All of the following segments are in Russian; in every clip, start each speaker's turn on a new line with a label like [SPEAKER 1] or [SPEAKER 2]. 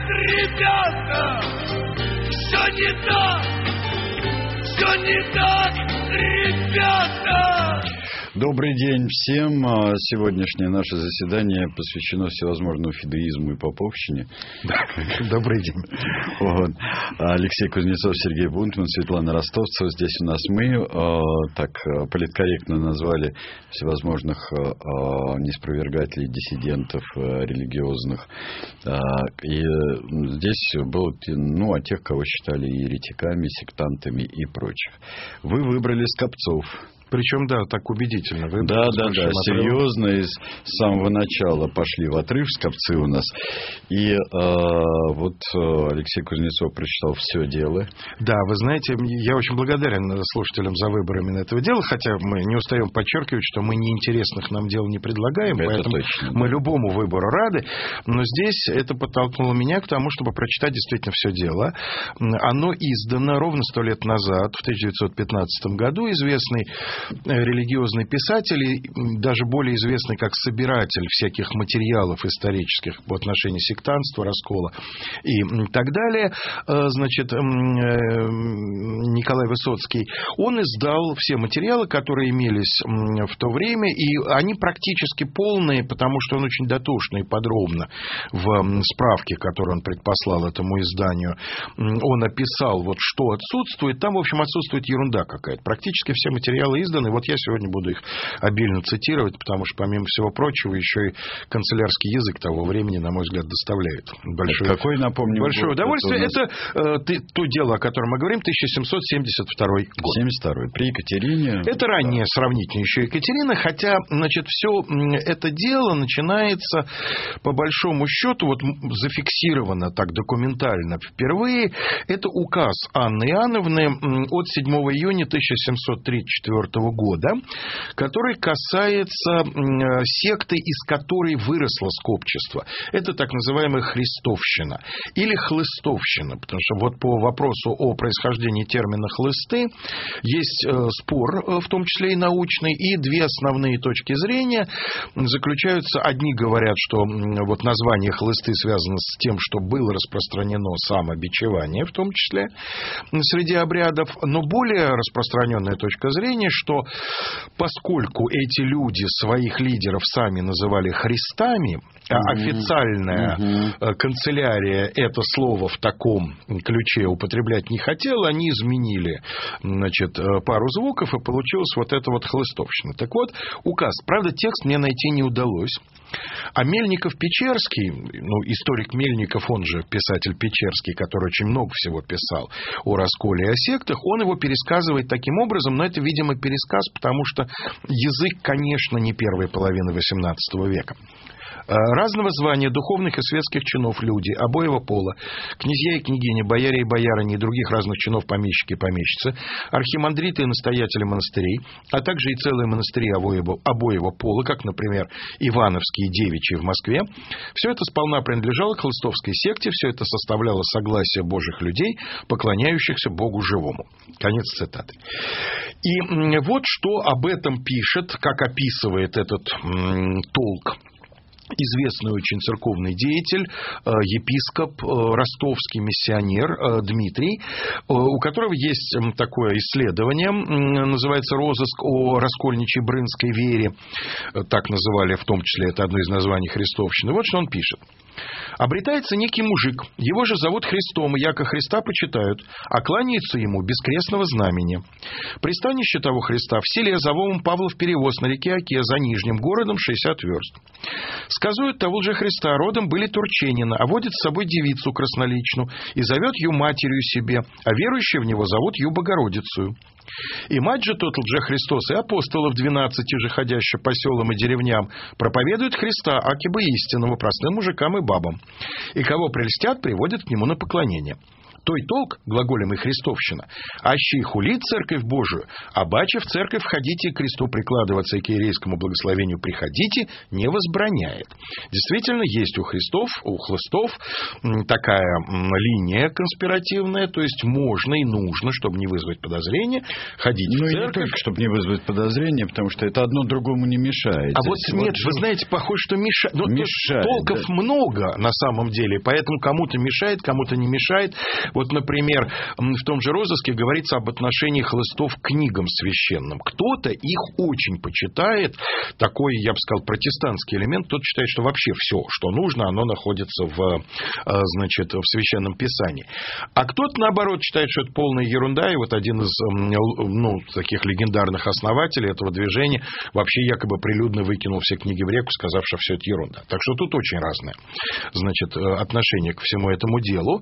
[SPEAKER 1] ребята, все не так, ребята.
[SPEAKER 2] Добрый день всем. Сегодняшнее наше заседание посвящено всевозможному фидеизму и поповщине.
[SPEAKER 3] Добрый день.
[SPEAKER 2] Вот. Алексей Кузнецов, Сергей Бунтман, Светлана Ростовцева. Здесь у нас мы так политкорректно назвали всевозможных неспровергателей, диссидентов религиозных. И здесь было тех, кого считали еретиками, сектантами и прочих. Вы выбрали скопцов.
[SPEAKER 3] Причем, да, так убедительно.
[SPEAKER 2] Да, серьезно, и с самого начала пошли в отрыв скопцы у нас. И Алексей Кузнецов прочитал «Все дело».
[SPEAKER 3] Да, вы знаете, я очень благодарен слушателям за выбор именно этого дела, хотя мы не устаем подчеркивать, что мы неинтересных нам дел не предлагаем,
[SPEAKER 2] это
[SPEAKER 3] поэтому
[SPEAKER 2] точно,
[SPEAKER 3] мы любому выбору рады. Но здесь это подтолкнуло меня к тому, чтобы прочитать действительно «Все дело». Оно издано ровно 100 лет назад, в 1915 году, известный религиозный писатель, и даже более известный как собиратель всяких материалов исторических в отношении сектантства, раскола и так далее, Николай Высоцкий, он издал все материалы, которые имелись в то время, и они практически полные, потому что он очень дотошно и подробно в справке, которую он предпослал этому изданию, он описал, что отсутствует. Там, в общем, отсутствует ерунда какая-то. Практически все материалы изданы. Вот я сегодня буду их обильно цитировать, потому что, помимо всего прочего, еще и канцелярский язык того времени, на мой взгляд, доставляет большое удовольствие. Это то дело, о котором мы говорим, 1772 год.
[SPEAKER 2] 72-й. При Екатерине.
[SPEAKER 3] Это ранее сравнительно еще Екатерина, хотя, все это дело начинается, по большому счету, зафиксировано так документально впервые. Это указ Анны Иоанновны от 7 июня 1734 года, который касается секты, из которой выросло скопчество. Это так называемая христовщина или хлыстовщина, потому что по вопросу о происхождении термина «хлысты» есть спор, в том числе и научный, и две основные точки зрения заключаются. Одни говорят, что название «хлысты» связано с тем, что было распространено самобичевание, в том числе среди обрядов, но более распространенная точка зрения, что поскольку эти люди своих лидеров сами называли Христами, а официальная канцелярия это слово в таком ключе употреблять не хотела, они изменили пару звуков, и получилась эта хлыстовщина. Так вот, указ. Правда, текст мне найти не удалось. А Мельников-Печерский, историк Мельников, он же писатель Печерский, который очень много всего писал о расколе и о сектах, он его пересказывает таким образом, но это, видимо, пересказ, потому что язык, конечно, не первой половины XVIII века. Разного звания духовных и светских чинов люди обоего пола, князья и княгини, бояре и боярыни и других разных чинов, помещики и помещицы, архимандриты и настоятели монастырей, а также и целые монастыри обоего пола, как, например, Ивановский и Девичий в Москве, все это сполна принадлежало к хлыстовской секте, все это составляло согласие Божьих людей, поклоняющихся Богу живому. Конец цитаты. И что об этом пишет, как описывает этот толк известный очень церковный деятель, епископ, ростовский миссионер Дмитрий, у которого есть такое исследование, называется «Розыск о раскольничьей брынской вере», так называли, в том числе, это одно из названий христовщины. Вот что он пишет. «Обретается некий мужик, его же зовут Христом, и яко Христа почитают, а кланяются ему без крестного знамения. Пристанище того Христа в селе, зовом Павлов Перевоз, на реке Оке, за Нижним городом 60 верст. Сказуют того же Христа, родом были турчанина, а водит с собой девицу красноличную, и зовет ее матерью себе, а верующие в него зовут ее Богородицею. И мать же тот лже-Христос, и апостолов 12 же, ходящих по селам и деревням, проповедуют Христа, акибы истинного, простым мужикам и бабам. И кого прельстят, приводят к нему на поклонение. той толк, глаголем и христовщина, аще и хулит церковь Божию, а баче в церковь входите, к кресту прикладываться и к иерейскому благословению приходите, не возбраняет. Действительно, есть у хлыстов такая линия конспиративная, то есть можно и нужно, чтобы не вызвать подозрения, ходить в церковь.
[SPEAKER 2] Ну, и не только, чтобы не вызвать подозрения, потому что это одно другому не мешает.
[SPEAKER 3] А вот нет, вы знаете, похоже, что мешает. Но мешает, толков много на самом деле, поэтому кому-то мешает, кому-то не мешает. Вот, например, в том же «Розыске» говорится об отношении хлыстов к книгам священным. Кто-то их очень почитает, такой, я бы сказал, протестантский элемент. Кто-то считает, что вообще все, что нужно, оно находится в Священном Писании. А кто-то, наоборот, считает, что это полная ерунда, и вот один из таких легендарных основателей этого движения вообще якобы прилюдно выкинул все книги в реку, сказав, что все это ерунда. Так что тут очень разное, отношение к всему этому делу.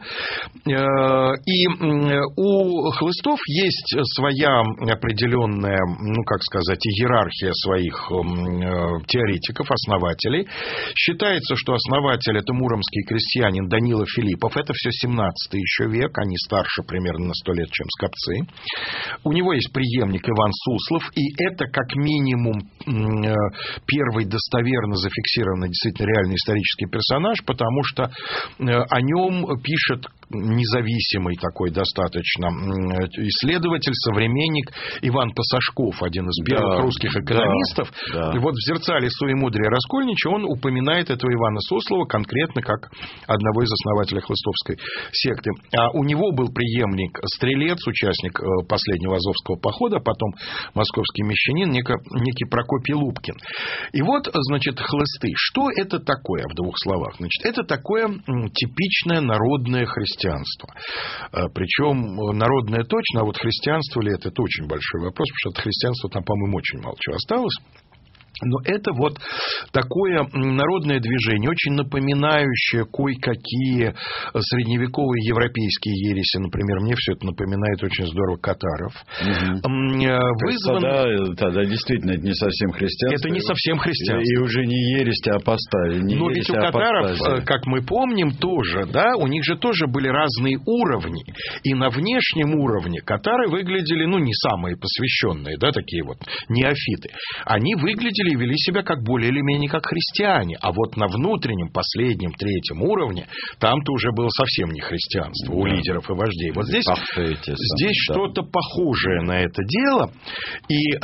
[SPEAKER 3] И у хлыстов есть своя определенная, иерархия своих теоретиков, основателей. Считается, что основатель — это муромский крестьянин Данила Филиппов. Это все 17 еще век, они старше примерно на 100 лет, чем скопцы. У него есть преемник Иван Суслов, и это как минимум первый достоверно зафиксированный, действительно реальный исторический персонаж, потому что о нем пишет независимый такой достаточно исследователь, современник Иван Пасашков, один из первых русских экономистов. Да. И вот в «Зерцале суемудрия Раскольнича» он упоминает этого Ивана Суслова конкретно как одного из основателей хлыстовской секты. А у него был преемник Стрелец, участник последнего Азовского похода, потом московский мещанин, некий Прокопий Лубкин. И вот, хлысты. Что это такое, в двух словах? Это такое типичное народное христианство. Причем народное точно, а вот христианство ли это очень большой вопрос, потому что от христианства там, по-моему, очень мало чего осталось. Но это вот такое народное движение, очень напоминающее кое-какие средневековые европейские ереси. Например, мне все это напоминает очень здорово катаров.
[SPEAKER 2] Тогда действительно это не совсем христианство.
[SPEAKER 3] Это не совсем христианство.
[SPEAKER 2] И уже не ересь, а апостазия.
[SPEAKER 3] Но ведь у катаров, как мы помним, тоже, у них же тоже были разные уровни. И на внешнем уровне катары выглядели, не самые посвященные, такие вот неофиты. Они выглядели и вели себя как более или менее как христиане. А вот на внутреннем, последнем, третьем уровне там-то уже было совсем не христианство у лидеров и вождей. Вот здесь что-то похожее на это дело. И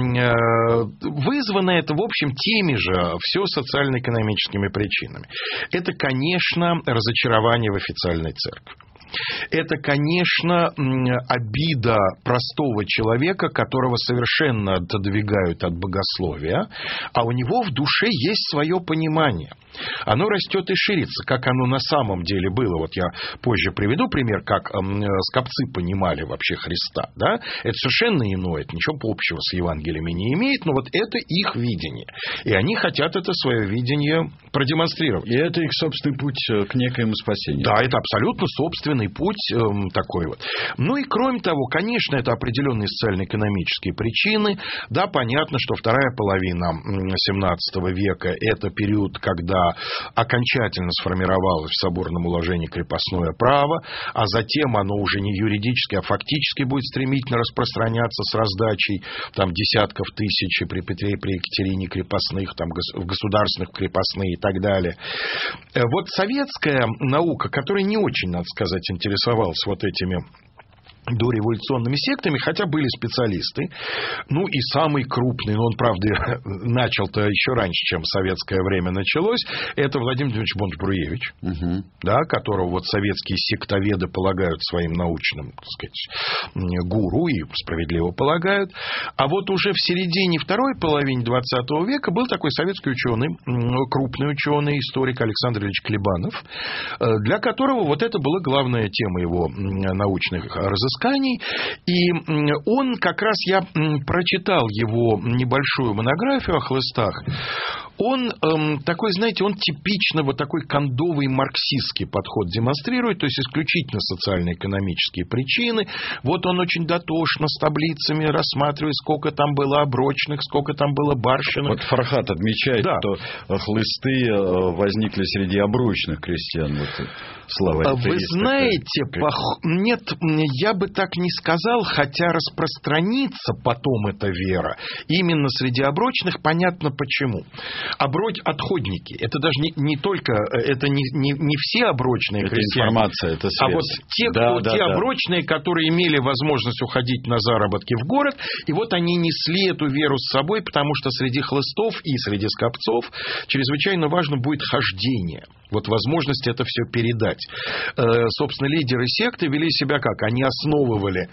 [SPEAKER 3] вызвано это, в общем, теми же все социально-экономическими причинами. Это, конечно, разочарование в официальной церкви. Это, конечно, обида простого человека, которого совершенно отодвигают от богословия, а у него в душе есть свое понимание. Оно растет и ширится, как оно на самом деле было. Вот я позже приведу пример, как скопцы понимали вообще Христа. Да? Это совершенно иное, это ничего общего с Евангелиями не имеет, но вот это их видение. И они хотят это свое видение продемонстрировать.
[SPEAKER 2] И это их собственный путь к некоему спасению.
[SPEAKER 3] Да, это абсолютно собственный путь такой вот. Ну и кроме того, конечно, это определенные социально-экономические причины. Да, понятно, что вторая половина XVII века – это период, когда окончательно сформировалось в соборном уложении крепостное право, а затем оно уже не юридически, а фактически будет стремительно распространяться с раздачей там, десятков тысяч при Петре, при Екатерине крепостных, там, в государственных крепостные и так далее. Вот советская наука, которая не очень, надо сказать, интересовалась вот этими дореволюционными сектами, хотя были специалисты. Ну и самый крупный, но он, правда, начал-то еще раньше, чем в советское время началось, это Владимир Владимирович Бонч-Бруевич, да, которого вот советские сектоведы полагают своим научным, так сказать, гуру, и справедливо полагают. А вот уже в середине второй половины 20 века был такой советский ученый, крупный ученый, историк Александр Ильич Клебанов, для которого вот это была главная тема его научных разысканий. И он, как раз я прочитал его небольшую монографию о хлыстах. Он такой, знаете, он типично вот такой кондовый марксистский подход демонстрирует, то есть исключительно социально-экономические причины. Вот он очень дотошно с таблицами рассматривает, сколько там было оброчных, сколько там было барщинок.
[SPEAKER 2] Вот Фархат отмечает, что хлысты возникли среди оброчных крестьян. слова
[SPEAKER 3] Вы знаете, нет, я бы так не сказал, хотя распространится потом эта вера именно среди оброчных, понятно почему. Отходники, это даже не только, это не все оброчные
[SPEAKER 2] это
[SPEAKER 3] крестьяне.
[SPEAKER 2] Информация, это связь.
[SPEAKER 3] А вот те оброчные, которые имели возможность уходить на заработки в город, и вот они несли эту веру с собой, потому что среди хлыстов и среди скопцов чрезвычайно важно будет хождение. Вот возможность это все передать. Собственно, лидеры секты вели себя как? Они основывали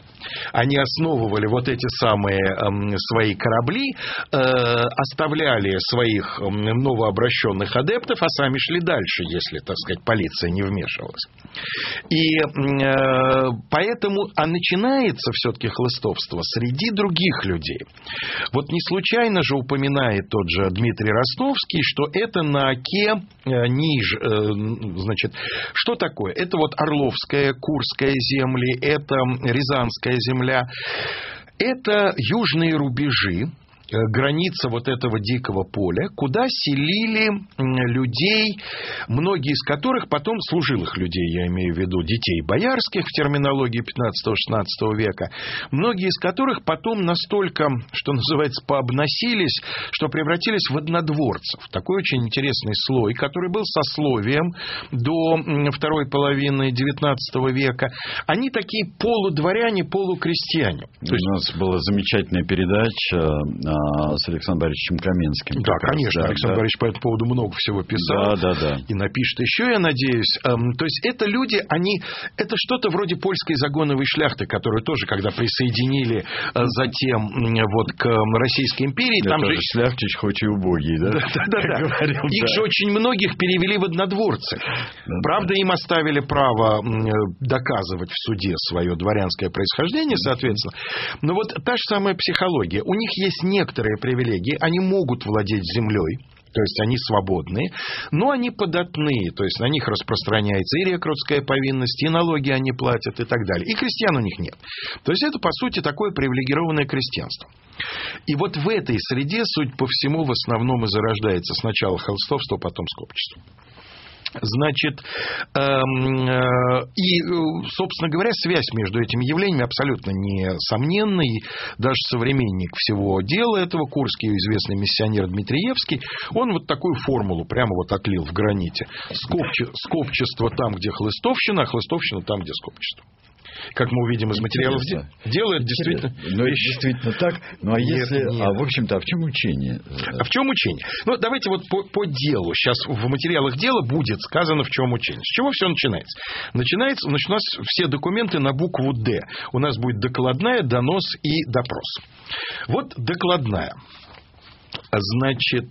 [SPEAKER 3] вот эти самые свои корабли, оставляли своих новообращенных адептов, а сами шли дальше, если, так сказать, полиция не вмешивалась. И поэтому, начинается все-таки хлыстовство среди других людей. Вот не случайно же упоминает тот же Дмитрий Ростовский, что это на Оке ниже, значит, что такое? Это вот Орловская, Курская земли, это Рязанская земля, это южные рубежи, граница вот этого дикого поля, куда селили людей, многие из которых потом, служилых людей, я имею в виду детей боярских в терминологии 15-16 века, многие из которых потом настолько, что называется, пообносились, что превратились в однодворцев. Такой очень интересный слой, который был сословием до второй половины 19 века. Они такие полудворяне, полукрестьяне.
[SPEAKER 2] У нас была замечательная передача с Александром Борисовичем Каменским.
[SPEAKER 3] Да, конечно, Александр Борисович по этому поводу много всего писал.
[SPEAKER 2] Да.
[SPEAKER 3] И напишет еще, я надеюсь. То есть, это люди, это что-то вроде польской загоновой шляхты, которую тоже, когда присоединили затем вот к Российской империи...
[SPEAKER 2] Это
[SPEAKER 3] там
[SPEAKER 2] же шляхтич, хоть и убогий, да?
[SPEAKER 3] Да. Их же очень многих перевели в однодворцы. Правда, им оставили право доказывать в суде свое дворянское происхождение, соответственно. Но вот та же самая психология. У них есть некоторые привилегии, они могут владеть землей, то есть они свободные, но они податные, то есть на них распространяется и рекрутская повинность, и налоги они платят и так далее. И крестьян у них нет. То есть это, по сути, такое привилегированное крестьянство. И вот в этой среде, судя по всему, в основном и зарождается сначала хлыстовство, потом скопничество. Значит, и, собственно говоря, связь между этими явлениями абсолютно несомненна. И даже современник всего дела этого, курский известный миссионер Дмитриевский, он вот такую формулу прямо вот отлил в граните. Скопчество там, где хлыстовщина, а хлыстовщина там, где скопчество. Как мы увидим из материалов дела, это действительно...
[SPEAKER 2] Но это действительно так. Ну, а если... Нет. А, в общем-то, а в чем учение?
[SPEAKER 3] А в чем учение? Ну, давайте вот по делу. Сейчас в материалах дела будет сказано, в чем учение. С чего все начинается? Начинается, значит, у нас все документы на букву «Д». У нас будет докладная, донос и допрос. Вот докладная. Значит,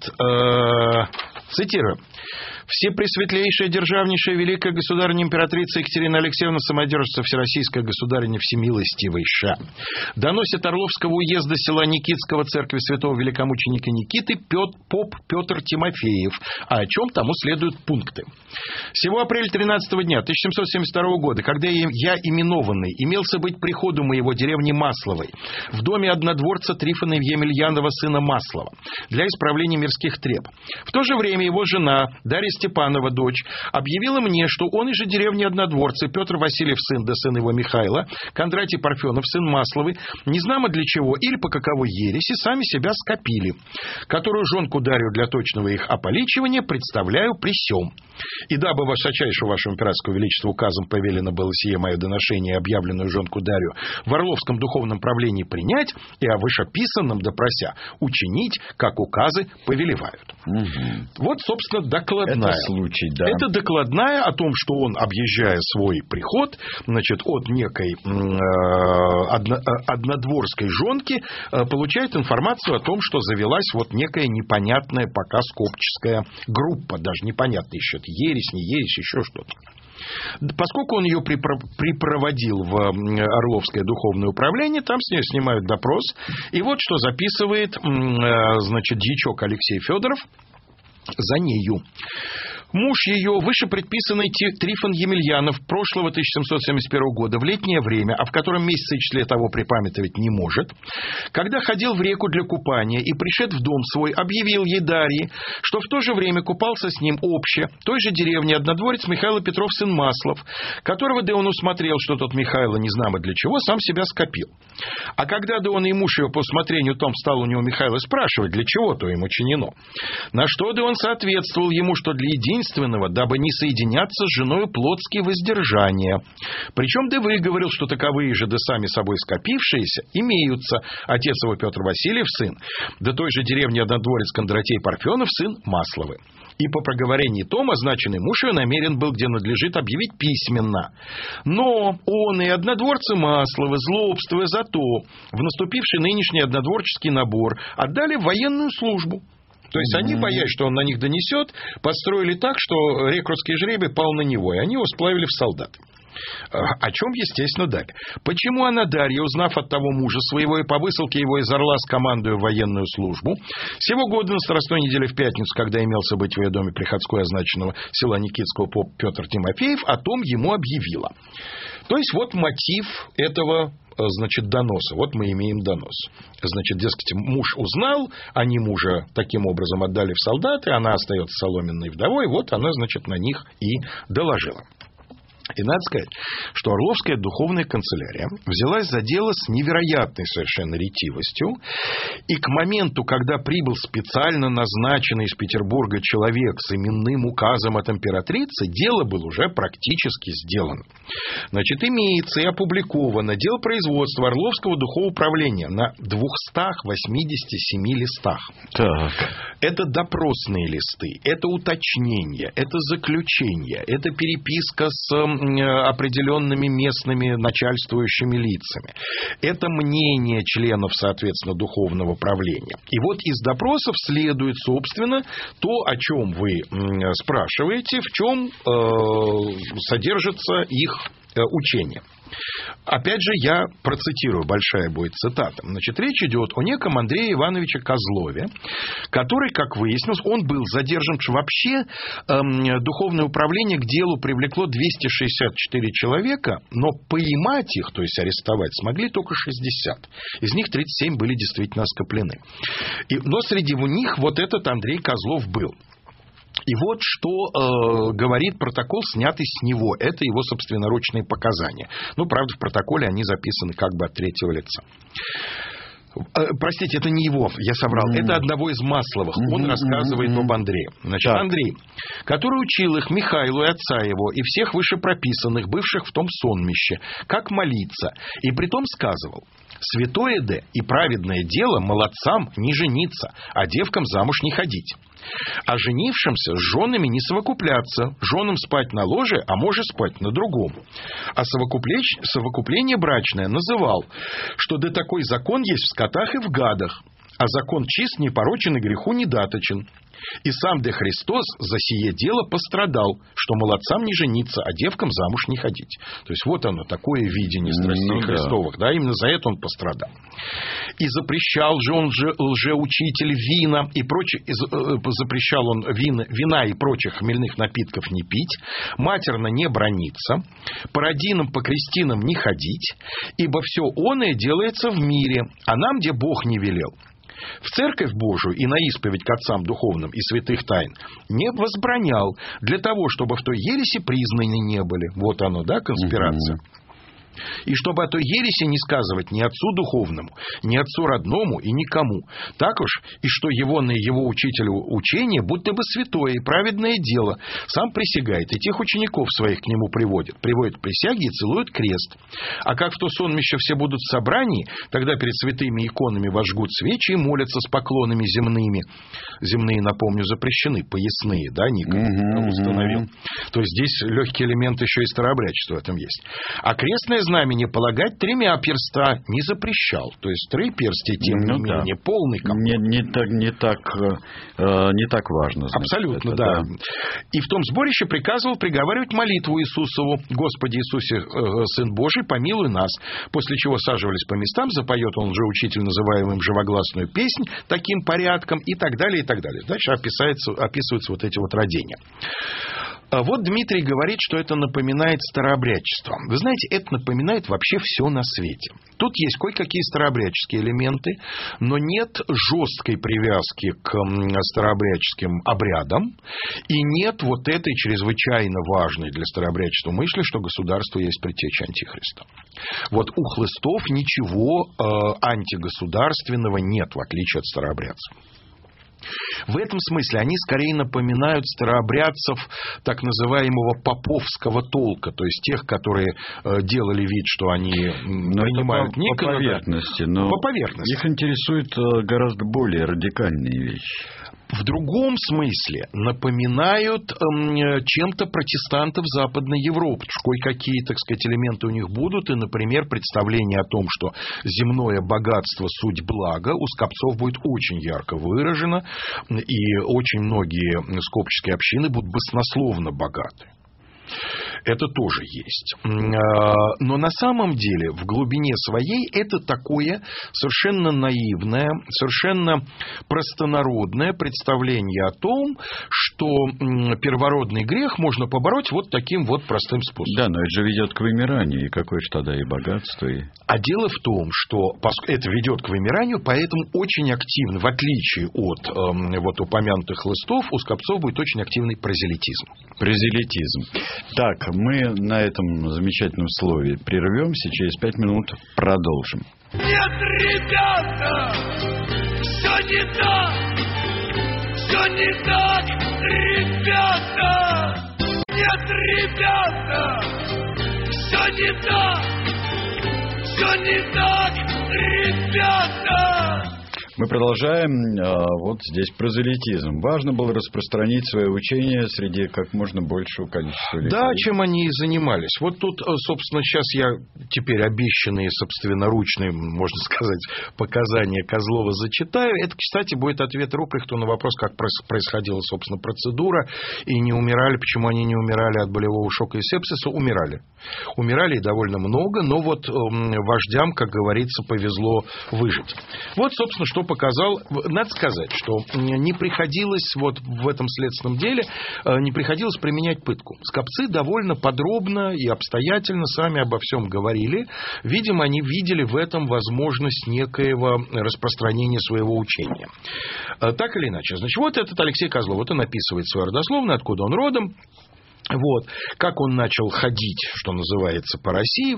[SPEAKER 3] цитирую. «Всепресветлейшая, державнейшая, великая государыня императрица Екатерина Алексеевна, самодержца Всероссийская государыня всемилостивейша, доносит Орловского уезда села Никитского церкви святого великомученика Никиты поп Петр Тимофеев, а о чем тому следуют пункты. Сего апреля 13 дня 1772 года, когда я именованный имелся быть приходу моего деревни Масловой в доме однодворца Трифона Емельянова сына Маслова для исправления мирских треб. В то же время его жена Дарья Степанова, дочь, объявила мне, что он из же деревни однодворцы Петр Васильев сын, да сын его Михайла, Кондратий Парфенов сын Масловый, незнамо для чего или по каковой ереси сами себя скопили, которую жонку Дарью для точного их ополичивания представляю при сём. И дабы высочайшему вашему императорскому величеству указом повелено было сие мое доношение, объявленную жонку Дарью в Орловском духовном правлении принять и о вышеописанном допрося учинить, как указы повелевают». Вот, собственно, докладная.
[SPEAKER 2] Это случай, да.
[SPEAKER 3] Это докладная о том, что он, объезжая свой приход, значит, от некой однодворской жонки, получает информацию о том, что завелась вот некая непонятная пока скопческая группа, даже непонятно еще, ересь, не ересь, еще что-то. Поскольку он ее припроводил в Орловское духовное управление, там с нее снимают допрос. И вот что записывает, значит, дьячок Алексей Федоров за нею. Муж ее, вышепредписанный Трифон Емельянов, прошлого 1771 года, в летнее время, а в котором месяце и числе того припамятовать не может, когда ходил в реку для купания и пришед в дом свой, объявил ей Дарье, что в то же время купался с ним обще той же деревне однодворец Михаил Петров, сын Маслов, которого да он усмотрел, что тот Михаил, не знамо для чего, сам себя скопил. А когда да он и муж его по усмотрению том стал у него Михаила спрашивать, для чего то ему чинено, на что да он соответствовал ему, что для единственного, дабы не соединяться с женою плотски воздержания. Причем да выговорил, что таковые же да сами собой скопившиеся имеются отец его Петр Васильев, сын, да той же деревни однодворец Кондратей Парфенов, сын Масловы. И по проговорении том означенный муж ее намерен был, где надлежит, объявить письменно. Но он и однодворцы Масловы, злобствуя за то, в наступивший нынешний однодворческий набор, отдали в военную службу. То есть они, боясь, что он на них донесет, построили так, что рекрутский жребий пал на него, и они его сплавили в солдаты. О чем, естественно, Дарья. Почему она, Дарья, узнав от того мужа своего и по высылке его из Орла с командою в военную службу, сего года на Страстной неделе в пятницу, когда имелся быть в ее доме приходской означенного села Никитского поп Петр Тимофеев, о том ему объявила. То есть вот мотив этого, значит, доноса. Вот мы имеем донос. Значит, дескать, муж узнал, они мужа таким образом отдали в солдаты, она остается соломенной вдовой, вот она, значит, на них и доложила. И надо сказать, что Орловская духовная канцелярия взялась за дело с невероятной совершенно ретивостью, и к моменту, когда прибыл специально назначенный из Петербурга человек с именным указом от императрицы, дело было уже практически сделано. Значит, имеется и опубликовано дело производства Орловского духовного управления на 287 листах.
[SPEAKER 2] Так.
[SPEAKER 3] Это допросные листы, это уточнения, это заключения, это переписка с определенными местными начальствующими лицами. Это мнение членов, соответственно, духовного правления. И вот из допросов следует, собственно, то, о чем вы спрашиваете, в чем содержится их учение. Опять же, я процитирую, большая будет цитата. Значит, речь идет о неком Андрее Ивановиче Козлове, который, как выяснилось, он был задержан. Вообще, духовное управление к делу привлекло 264 человека, но поймать их, то есть арестовать, смогли только 60. Из них 37 были действительно оскоплены. Но среди них вот этот Андрей Козлов был. И вот что говорит протокол, снятый с него. Это его собственноручные показания. Ну, правда, в протоколе они записаны как бы от третьего лица. Простите, это не его, я соврал. Это одного из Масловых. Он рассказывает об Андрее. Значит, так. Андрей, который учил их, Михаилу и отца его, и всех вышепрописанных, бывших в том сонмище, как молиться, и притом сказывал: святое де и праведное дело молодцам не жениться, а девкам замуж не ходить. А женившимся с женами не совокупляться, женам спать на ложе, а може спать на другом. А совокупление брачное называл, что да такой закон есть в скотах и в гадах, а закон чист, непорочен и греху недаточен. И сам де Христос за сие дело пострадал, что молодцам не жениться, а девкам замуж не ходить. То есть вот оно, такое видение страстей Христовых. Да, именно за это он пострадал. И запрещал же он лжеучитель вина и прочее, запрещал он вина и прочих хмельных напитков не пить, матерно не браниться, по родинам, по крестинам не ходить, ибо все оное делается в мире, а нам, где Бог не велел. В церковь Божию и на исповедь к отцам духовным и святых тайн не возбранял, для того, чтобы в той ереси признаны не были. Вот оно, да, конспирация. И чтобы о той ереси не сказывать ни отцу духовному, ни отцу родному и никому. Так уж, и что его на его учителю учение, будто бы святое и праведное дело, сам присягает, и тех учеников своих к нему приводит присяги и целует крест. А как в то сонмище все будут в собрании, тогда перед святыми иконами возжгут свечи и молятся с поклонами земными. Земные, напомню, запрещены, поясные, да, Никон установил. То есть здесь легкий элемент еще и старообрядчества в этом есть. А крестное знамени полагать 3 перста не запрещал. То есть 3 перстя, тем не менее, полный комплект.
[SPEAKER 2] Не так важно. Значит,
[SPEAKER 3] абсолютно,
[SPEAKER 2] это,
[SPEAKER 3] да. И в том сборище приказывал приговаривать молитву Иисусову: «Господи Иисусе, Сын Божий, помилуй нас». После чего саживались по местам, запоет он же учитель, называемым живогласную песнь, таким порядком, и так далее, и так далее. Дальше описываются вот эти вот родения. Вот Дмитрий говорит, что это напоминает старообрядчество. Вы знаете, это напоминает вообще все на свете. Тут есть кое-какие старообрядческие элементы, но нет жесткой привязки к старообрядческим обрядам, и нет вот этой чрезвычайно важной для старообрядчества мысли, что государство есть предтеча Антихриста. Вот у хлыстов ничего антигосударственного нет, в отличие от старообрядцев. В этом смысле они скорее напоминают старообрядцев так называемого поповского толка, то есть тех, которые делали вид, что они принимают Никона.
[SPEAKER 2] По поверхности, но
[SPEAKER 3] по поверхности.
[SPEAKER 2] Их интересуют гораздо более радикальные вещи.
[SPEAKER 3] В другом смысле напоминают чем-то протестантов Западной Европы. Кое-какие, так сказать, элементы у них будут. И, например, представление о том, что земное богатство – суть блага, у скопцов будет очень ярко выражено. И очень многие скопческие общины будут баснословно богаты. Это тоже есть. Но на самом деле в глубине своей это такое совершенно наивное, совершенно простонародное представление о том, что первородный грех можно побороть вот таким вот простым способом.
[SPEAKER 2] Да, но это же ведет к вымиранию. И какое же тогда и богатство, и...
[SPEAKER 3] А дело в том, что это ведет к вымиранию, поэтому очень активно, в отличие от вот упомянутых хлыстов, у скопцов будет очень активный прозелитизм.
[SPEAKER 2] Прозелитизм. Так, мы на этом замечательном слове прервемся. Через 5 минут продолжим.
[SPEAKER 1] Нет, ребята, все не так, все не так, ребята. Нет, ребята, все не так, все не так, ребята.
[SPEAKER 2] Мы продолжаем. Вот здесь прозелитизм. Важно было распространить свое учение среди как можно большего количества людей.
[SPEAKER 3] Да, чем они и занимались. Вот тут, собственно, сейчас я теперь обещанные собственноручные, можно сказать, показания Козлова зачитаю. Это, кстати, будет ответ Руприхту на вопрос, как происходила, собственно, процедура, и не умирали, почему они не умирали от болевого шока и сепсиса. Умирали. Умирали и довольно много, но вот вождям, как говорится, повезло выжить. Вот, собственно, что показал. Надо сказать, что не приходилось вот в этом следственном деле не приходилось применять пытку. Скопцы довольно подробно и обстоятельно сами обо всем говорили. Видимо, они видели в этом возможность некоего распространения своего учения. Так или иначе. Значит, вот этот Алексей Козлов. Вот он описывает свое родословное, откуда он родом. Вот, как он начал ходить, что называется, по России,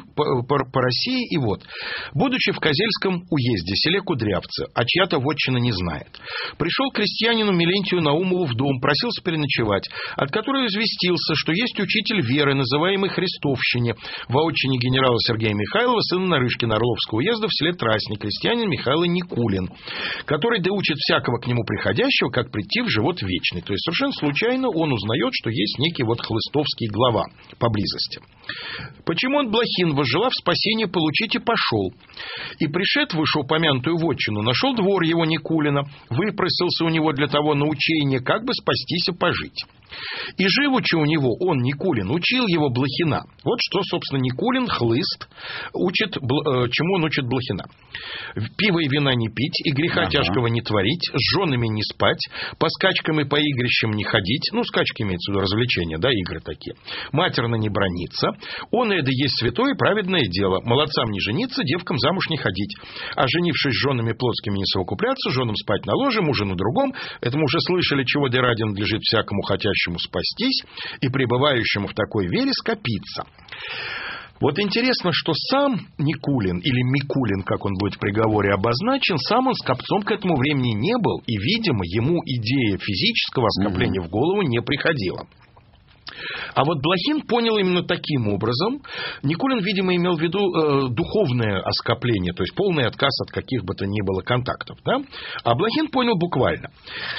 [SPEAKER 3] и вот, будучи в Козельском уезде, селе Кудрявце, а чья-то вотчина не знает, пришел к крестьянину Милентию Наумову в дом, просился переночевать, от которого известился, что есть учитель веры, называемый Христовщине, во отчине генерала Сергея Михайлова, сына Нарышкина Орловского уезда в селе Трасник, крестьянин Михаил Никулин, который доучит всякого к нему приходящего, как прийти в живот вечный. То есть, совершенно случайно он узнает, что есть некий вот хлыстовский глава поблизости. Почему он блохин, возжелав спасения получить, и пошел. И пришед в вышеупомянутую вотчину, нашел двор его Никулина, выпросился у него для того научения, как бы спастись и пожить. И живучи у него, он, Никулин, учил его блохина. Вот что, собственно, Никулин, хлыст, учит, чему он учит блохина. Пива и вина не пить, и греха тяжкого не творить, с женами не спать, по скачкам и по игрищам не ходить, ну, скачки имеются в виду развлечения, да, игры такие, матерно не браниться, он это есть святое и праведное дело, молодцам не жениться, девкам замуж не ходить, а женившись с женами плотскими не совокупляться, женам спать на ложе, мужу на другом, это мы уже слышали, чего де ради надлежит всякому хотящему спастись и пребывающему в такой вере скопиться. Вот интересно, что сам Никулин, или Микулин, как он будет в приговоре обозначен, сам он скопцом к этому времени не был, и, видимо, ему идея физического оскопления в голову не приходила. А вот Блохин понял именно таким образом. Никулин, видимо, имел в виду духовное оскопление, то есть полный отказ от каких бы то ни было контактов. Да? А Блохин понял буквально.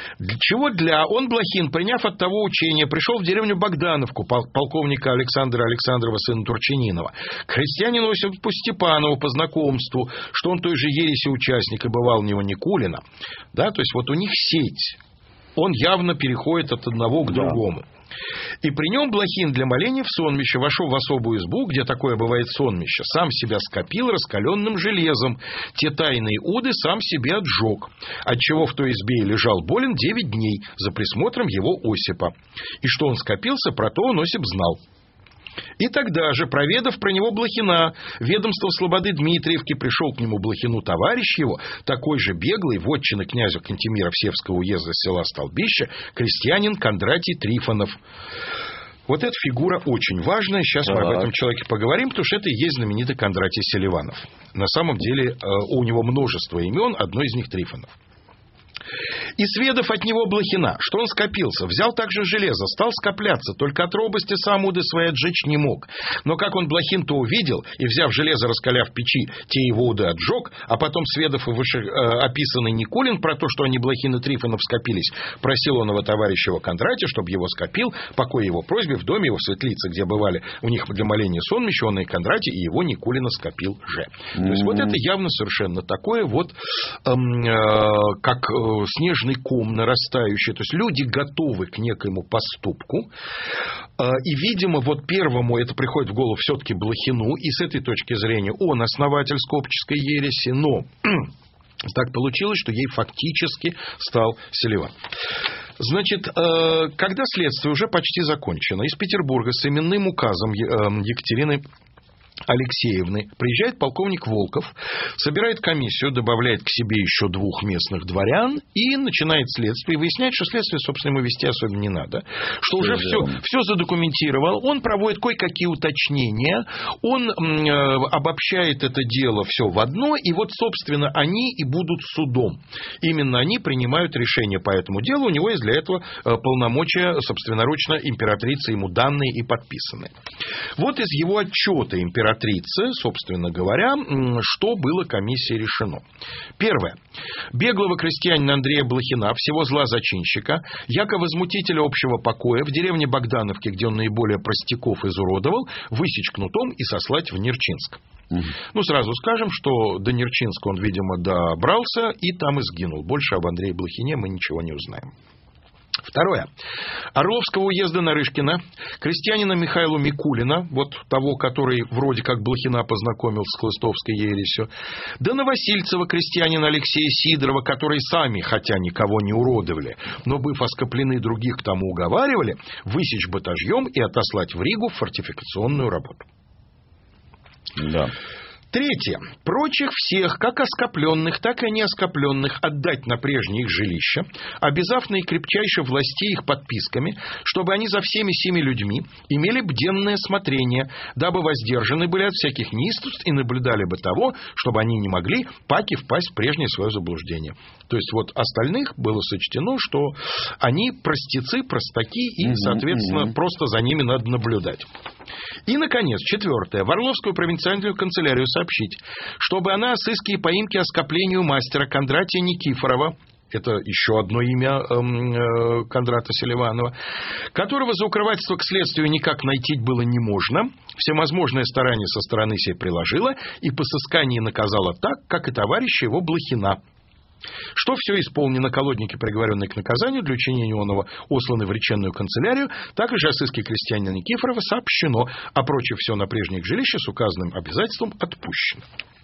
[SPEAKER 3] Он, Блохин, приняв от того учения, пришел в деревню Богдановку полковника Александра Александрова, сына Турчининова, к христианину Осипу Степанову по знакомству, что он той же ереси участник и бывал у него Никулина. Да? То есть вот у них сеть. Он явно переходит от одного к другому. И при нем Блохин для моления в сонмище вошел в особую избу, где такое бывает сонмище, сам себя скопил раскаленным железом, те тайные уды сам себе отжег, отчего в той избе лежал болен 9 дней за присмотром его Осипа. И что он скопился, про то он Осип знал. И тогда же, проведав про него Блохина, ведомство Слободы Дмитриевки, пришел к нему Блохину товарищ его, такой же беглый, вотчины князя Кантемира Севского уезда села Столбище, крестьянин Кондратий Трифонов. Вот эта фигура очень важная. Сейчас мы об этом человеке поговорим, потому что это и есть знаменитый Кондратий Селиванов. На самом деле у него множество имен, одно из них Трифонов. И сведав от него Блохина, что он скопился, взял также железо, стал скопляться, только от робости сам уды свои отжечь не мог. Но как он Блохин-то увидел, и, взяв железо, раскаляв печи, те его уды отжег, а потом, сведав и вышеописанный Никулин про то, что они Блохин и Трифонов скопились, просил он его товарища его Кондратия, чтобы его скопил, покоя его просьбе в доме его в Светлице, где бывали у них для моления сонмища, он и Кондратий, и его Никулина скопил же. То есть вот это явно совершенно такое вот, как снежный ком нарастающий. То есть люди готовы к некоему поступку. И, видимо, вот первому это приходит в голову все-таки Блохину. И с этой точки зрения он основатель скопческой ереси. Но так получилось, что ей фактически стал Селиван. Значит, когда следствие уже почти закончено, из Петербурга с именным указом Екатерины Алексеевны приезжает полковник Волков, собирает комиссию, добавляет к себе еще 2 местных дворян и начинает следствие. И выясняет, что следствие, собственно, ему вести особенно не надо. Что уже все задокументировал. Он проводит кое-какие уточнения. Он обобщает это дело все в одно. И вот, собственно, они и будут судом. Именно они принимают решение по этому делу. У него есть для этого полномочия собственноручно императрицы ему данные и подписаны. Вот из его отчета императрицы, собственно говоря, что было комиссией решено. Первое. Беглого крестьянина Андрея Блохина, всего зла зачинщика, яко возмутителя общего покоя, в деревне Богдановке, где он наиболее простяков изуродовал, высечь кнутом и сослать в Нерчинск. Ну, сразу скажем, что до Нерчинска он, видимо, добрался и там и сгинул. Больше об Андрее Блохине мы ничего не узнаем. Второе. Орловского уезда Нарышкина, крестьянина Михаила Микулина, вот того, который вроде как Блохина познакомил с Хлыстовской ересью, да Новосильцева, крестьянина Алексея Сидорова, которые сами, хотя никого не уродовали, но, быв оскоплены, других к тому уговаривали, высечь батажьем и отослать в Ригу в фортификационную работу.
[SPEAKER 2] Да.
[SPEAKER 3] Третье. Прочих всех, как оскопленных, так и неоскопленных, отдать на прежние их жилища, обязав наикрепчайше властей их подписками, чтобы они за всеми семи людьми имели бденное смотрение, дабы воздержаны были от всяких неистовств и наблюдали бы того, чтобы они не могли паки впасть в прежнее свое заблуждение. То есть, вот остальных было сочтено, что они простецы, простаки, и, соответственно, просто за ними надо наблюдать. И, наконец, четвертое. В Орловскую провинциальную канцелярию сообщить, чтобы она о сыске и поимке оскоплению мастера Кондратия Никифорова, это еще одно имя Кондрата Селиванова, которого за укрывательство к следствию никак найти было не можно, всевозможное старание со стороны сей приложила и по сыскании наказала так, как и товарища его Блохина. Что все исполнено, колодники, приговоренные к наказанию, для учинения оного осланы в реченную канцелярию, также о сыске крестьянина Никифорова сообщено, а прочее все на прежних жилищах с указанным обязательством отпущено.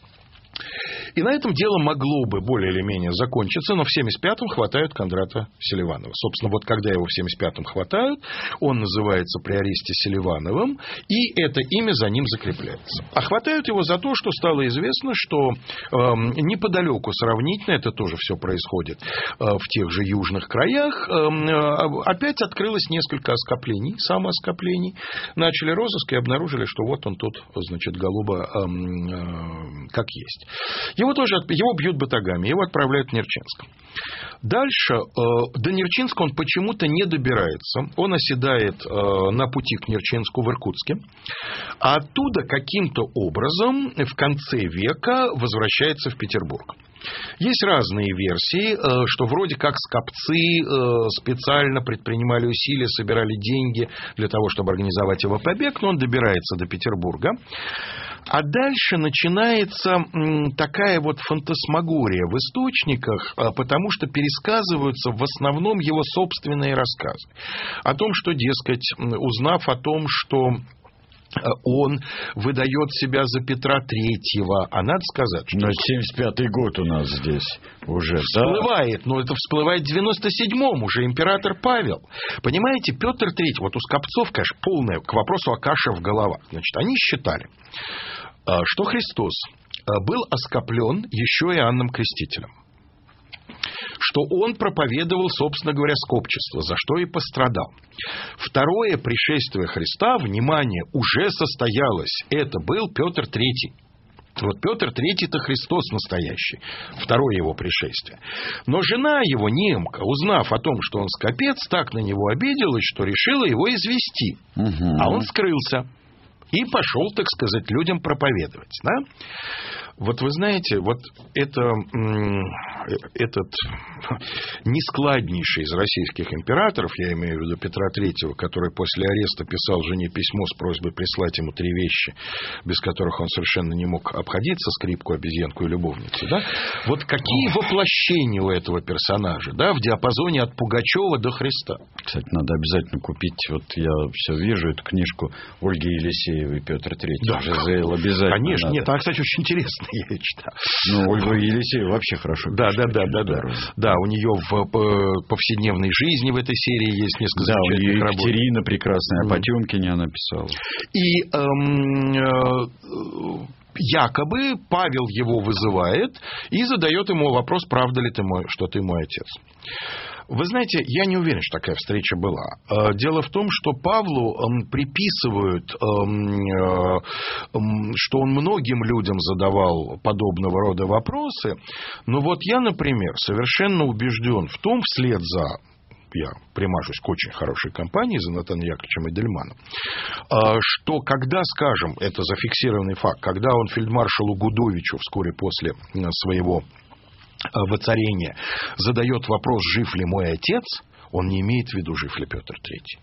[SPEAKER 3] И на этом дело могло бы более или менее закончиться, но в 75-м хватают Кондрата Селиванова. Собственно, вот когда его в 75-м хватают, он называется при аресте Селивановым, и это имя за ним закрепляется. А хватают его за то, что стало известно, что неподалеку сравнительно, это тоже все происходит в тех же южных краях, опять открылось несколько оскоплений, самооскоплений, начали розыск и обнаружили, что вот он тут, значит, голуба как есть. Его бьют батагами, его отправляют в Нерчинск. Дальше до Нерчинска он почему-то не добирается. Он оседает на пути к Нерчинску в Иркутске. А оттуда каким-то образом в конце века возвращается в Петербург. Есть разные версии, что вроде как скопцы специально предпринимали усилия, собирали деньги для того, чтобы организовать его побег, но он добирается до Петербурга. А дальше начинается такая вот фантасмагория в источниках, потому что пересказываются в основном его собственные рассказы. О том, что, дескать, узнав о том, что он выдает себя за Петра Третьего. А надо сказать, что...
[SPEAKER 2] Но 75-й год у нас здесь уже.
[SPEAKER 3] Всплывает, да? Но это всплывает в 97-м уже император Павел. Понимаете, Петр Третий, вот у скопцов, конечно, полная, к вопросу о каше в головах. Значит, они считали, что Христос был оскоплен еще Иоанном Крестителем. Что он проповедовал, собственно говоря, скопчество, за что и пострадал. Второе пришествие Христа, внимание, уже состоялось. Это был Петр Третий. Вот Петр Третий-то Христос настоящий. Второе его пришествие. Но жена его, немка, узнав о том, что он скопец, так на него обиделась, что решила его извести. А он скрылся. И пошел, так сказать, людям проповедовать. Да? Вот вы знаете, вот этот нескладнейший из российских императоров, я имею в виду Петра Третьего, который после ареста писал жене письмо с просьбой прислать ему 3 вещи, без которых он совершенно не мог обходиться: скрипку, обезьянку и любовницу. Да? Вот какие воплощения у этого персонажа, да, в диапазоне от Пугачева до Христа.
[SPEAKER 2] Кстати, надо обязательно купить, вот я все вижу, эту книжку Ольги Елисеевой «Петр Третий».
[SPEAKER 3] Да,
[SPEAKER 2] Жизель, обязательно.
[SPEAKER 3] Конечно,
[SPEAKER 2] надо.
[SPEAKER 3] Нет, она, кстати, очень интересная, я ее читал.
[SPEAKER 2] Ну, Ольга Елисеева вообще хорошо пишет.
[SPEAKER 3] Да, у нее в повседневной жизни в этой серии есть несколько замечательных работ.
[SPEAKER 2] Екатерина прекрасная, о Потемкине она писала.
[SPEAKER 3] И якобы Павел его вызывает и задает ему вопрос: правда ли что ты мой отец? Вы знаете, я не уверен, что такая встреча была. Дело в том, что Павлу приписывают, что он многим людям задавал подобного рода вопросы. Но вот я, например, совершенно убежден в том, вслед за... Я примажусь к очень хорошей компании за Натаном Яковлевичем Эдельманом, что когда, скажем, это зафиксированный факт, когда он фельдмаршалу Гудовичу вскоре после своего воцарения задает вопрос: жив ли мой отец, он не имеет в виду, жив ли Петр Третий.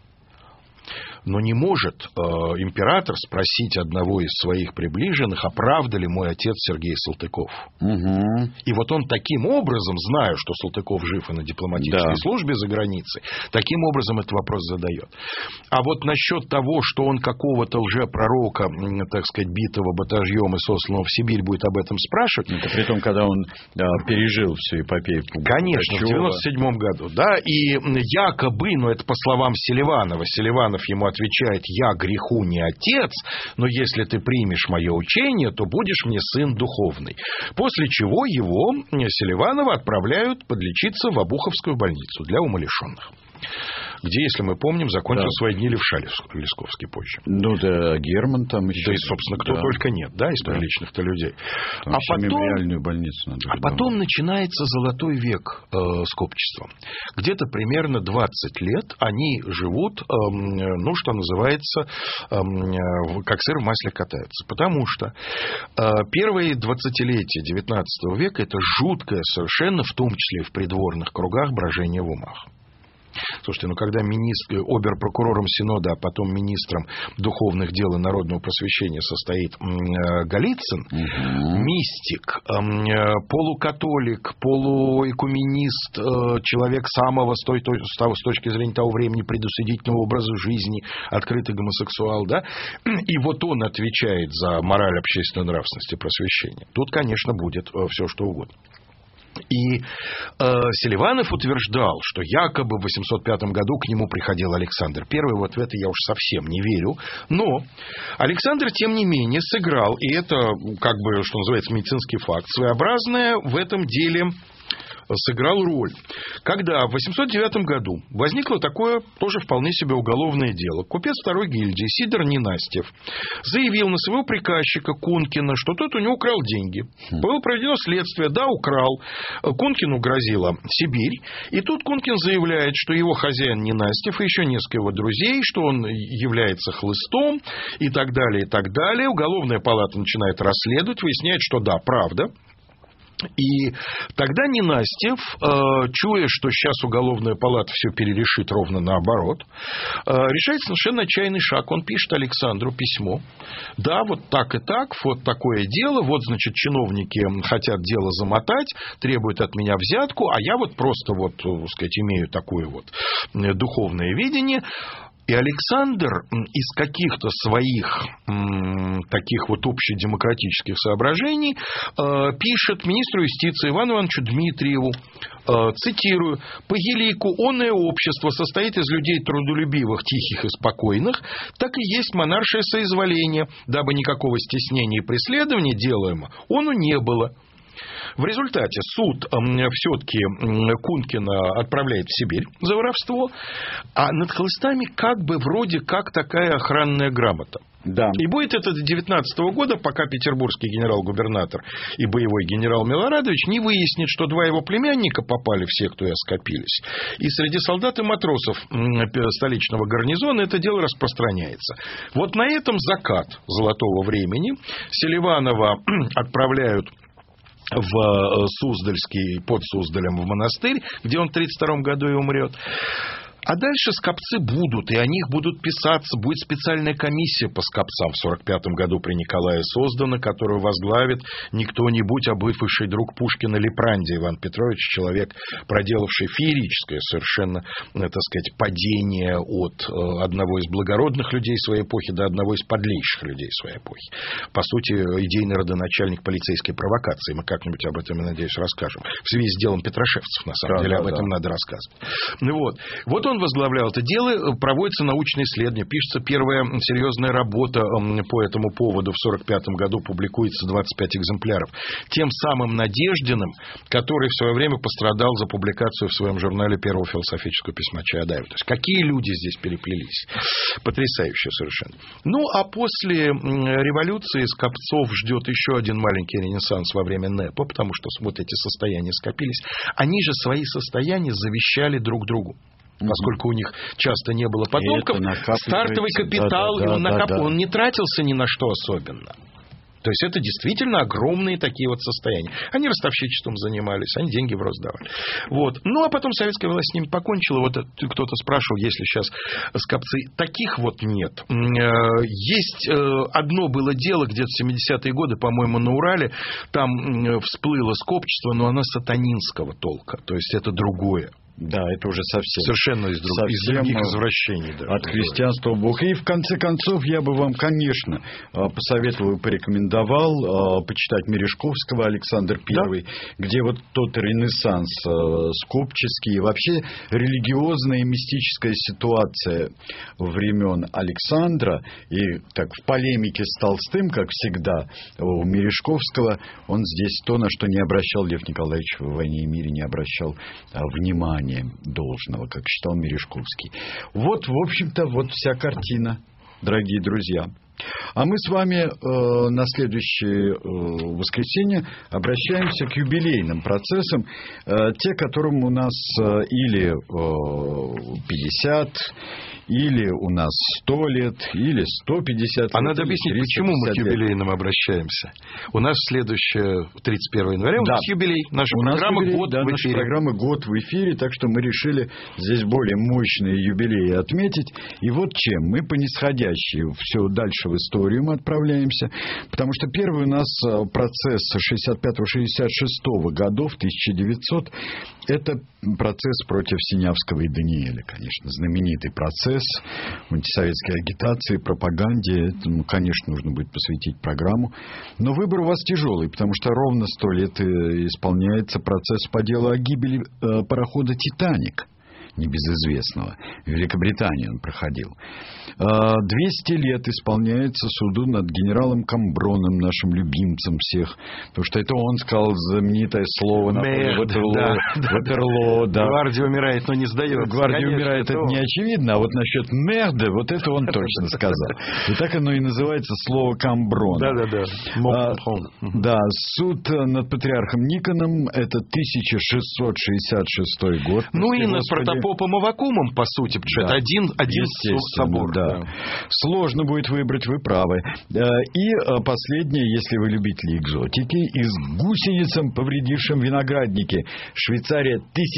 [SPEAKER 3] Но не может император спросить одного из своих приближенных: а правда ли мой отец Сергей Салтыков? И вот он таким образом, зная, что Салтыков жив и на дипломатической службе за границей, таким образом этот вопрос задает. А вот насчет того, что он какого-то лжепророка, так сказать, битого батажьем и сосланного в Сибирь, будет об этом спрашивать.
[SPEAKER 2] Это при том, когда он пережил всю эпопею Пугачева.
[SPEAKER 3] Конечно, в 97 году. Да, и якобы, но это по словам Селиванова, Селиванов ему отвечает: я греху не отец, но если ты примешь мое учение, то будешь мне сын духовный. После чего его, Селиванова, отправляют подлечиться в Обуховскую больницу для умалишенных, где, если мы помним, закончил свои дни Левша Лесковский позже.
[SPEAKER 2] Ну да, Герман там еще.
[SPEAKER 3] Да и, собственно, кто только нет, да, из приличных-то людей.
[SPEAKER 2] Там мемориальную больницу надо.
[SPEAKER 3] А потом начинается золотой век скопчества. Где-то примерно 20 лет они живут, ну, что называется, как сыр в масле катаются. Потому что первые 20-летия 19 века — это жуткое совершенно, в том числе и в придворных кругах, брожение в умах. Слушайте, ну когда обер-прокурором Синода, а потом министром духовных дел и народного просвещения состоит Голицын, мистик, полукатолик, полуэкуменист, человек самого с точки зрения того времени предусудительного образа жизни, открытый гомосексуал, да, и вот он отвечает за мораль, общественной нравственности, просвещения. Тут, конечно, будет все что угодно. И Селиванов утверждал, что якобы в 805 году к нему приходил Александр I. Вот в это я уж совсем не верю. Но Александр, тем не менее, сыграл, и это, как бы, что называется, медицинский факт, своеобразное в этом деле сыграл роль. Когда в 809 году возникло такое тоже вполне себе уголовное дело. Купец второй гильдии Сидор Ненастьев заявил на своего приказчика Кункина, что тот у него украл деньги. Было проведено следствие. Да, украл. Кункину грозила Сибирь. И тут Кункин заявляет, что его хозяин Ненастьев и еще несколько его друзей, что он является хлыстом и так далее, и так далее. Уголовная палата начинает расследовать, выясняет, что да, правда. И тогда Ненастьев, чуя, что сейчас уголовная палата все перерешит ровно наоборот, решает совершенно отчаянный шаг. Он пишет Александру письмо. Да, вот так и так, вот такое дело. Вот, значит, чиновники хотят дело замотать, требуют от меня взятку, а я вот просто, вот, так сказать, имею такое вот духовное видение. И Александр из каких-то своих таких вот общедемократических соображений пишет министру юстиции Ивану Ивановичу Дмитриеву, цитирую: «По елику оное общество состоит из людей трудолюбивых, тихих и спокойных, так и есть монаршее соизволение, дабы никакого стеснения и преследования делаемо оно не было». В результате суд все-таки Кункина отправляет в Сибирь за воровство, а над хлыстами как бы вроде как такая охранная грамота.
[SPEAKER 2] Да.
[SPEAKER 3] И будет это до 19 года, пока петербургский генерал-губернатор и боевой генерал Милорадович не выяснит, что два его племянника попали в секту и оскопились. И среди солдат и матросов столичного гарнизона это дело распространяется. Вот на этом закат золотого времени. Селиванова отправляют в Суздальский, под Суздалем, в монастырь, где он в 1932 году и умрет. А дальше скопцы будут, и о них будут писаться. Будет специальная комиссия по скопцам в 1945 году при Николае создана, которую возглавит не кто-нибудь, а бывший друг Пушкина Лепрандий Иван Петрович, человек, проделавший феерическое совершенно, так сказать, падение от одного из благородных людей своей эпохи до одного из подлейших людей своей эпохи. По сути, идейный родоначальник полицейской провокации. Мы как-нибудь об этом, я надеюсь, расскажем. В связи с делом Петрошевцев, на самом деле, об этом надо рассказывать. Вот он возглавлял это дело, проводятся научные исследования, пишется первая серьезная работа по этому поводу. В 1945 году публикуется 25 экземпляров. Тем самым Надеждиным, который в свое время пострадал за публикацию в своем журнале первого философического письма Чаадаева. То есть, какие люди здесь переплелись. Потрясающе совершенно. Ну, а после революции скопцов ждет еще один маленький ренессанс во время НЭПа, потому что вот эти состояния скопились. Они же свои состояния завещали друг другу. Поскольку у них часто не было потомков, стартовый капитал, он не тратился ни на что особенно. То есть, это действительно огромные такие вот состояния. Они ростовщичеством занимались, они деньги в рост давали. Вот. Ну, а потом советская власть с ними покончила. Вот кто-то спрашивал, есть ли сейчас скопцы. Таких вот нет. Есть одно было дело где-то в 70-е годы, по-моему, на Урале. Там всплыло скопчество, но оно сатанинского толка. То есть, это другое.
[SPEAKER 2] Да, это уже совсем.
[SPEAKER 3] Совершенно из других извращений. Да,
[SPEAKER 2] от христианства Бога. И в конце концов, я бы вам, конечно, посоветовал и порекомендовал почитать Мережковского «Александр I», где вот тот ренессанс скопческий, и вообще религиозная и мистическая ситуация времен Александра, и так в полемике с Толстым, как всегда, у Мережковского, он здесь то, на что не обращал Лев Николаевич в «Войне и мире», не обращал внимания должного, как считал Мережковский. Вот, в общем-то, вот вся картина, дорогие друзья. А мы с вами на следующее воскресенье обращаемся к юбилейным процессам, те, которым у нас или 50, или у нас 100 лет, или 150 лет.
[SPEAKER 3] А надо объяснить, почему мы к юбилейным обращаемся. У нас следующее 31 января, у нас юбилей. Наша программа «Год в эфире».
[SPEAKER 2] Наша программа «Год в эфире», так что мы решили здесь более мощные юбилеи отметить. И вот чем. Мы по нисходящей все дальше в историю мы отправляемся, потому что первый у нас процесс 65-66 годов, 1900, это процесс против Синявского и Даниэля, конечно, знаменитый процесс в антисоветской агитации, пропаганде. Этому, конечно, нужно будет посвятить программу. Но выбор у вас тяжелый, потому что ровно 100 лет исполняется процесс по делу о гибели парохода «Титаник». небезызвестного. В Великобритании он проходил. 200 лет исполняется суду над генералом Камброном, нашим любимцем всех, потому что это он сказал знаменитое слово на поле Ватерлоо.
[SPEAKER 3] Гвардия умирает, но не сдается.
[SPEAKER 2] Гвардия умирает, это не очевидно, а вот насчет мерде, вот это он точно сказал. И так оно и называется слово Камброн. Да, суд над патриархом Никоном, это 1666 год.
[SPEAKER 3] Ну и над протопопом Аввакумом, по сути, потому что это один собор.
[SPEAKER 2] Да. Сложно будет выбрать, вы правы. И последнее, если вы любители экзотики, из гусеницам, повредившим виноградники. Швейцария,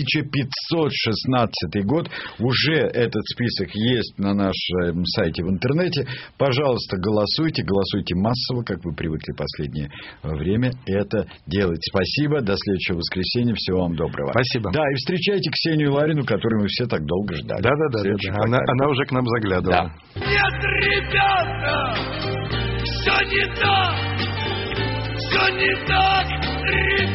[SPEAKER 2] 1516 год. Уже этот список есть на нашем сайте в интернете. Пожалуйста, голосуйте массово, как вы привыкли в последнее время это делать. Спасибо, до следующего воскресенья, всего вам доброго.
[SPEAKER 3] Спасибо.
[SPEAKER 2] Да, и встречайте Ксению Ларину, которую мы все так долго ждали.
[SPEAKER 3] Да. Она уже к нам заглядывала.
[SPEAKER 2] Да.
[SPEAKER 1] Нет, ребята, все не так, ребята.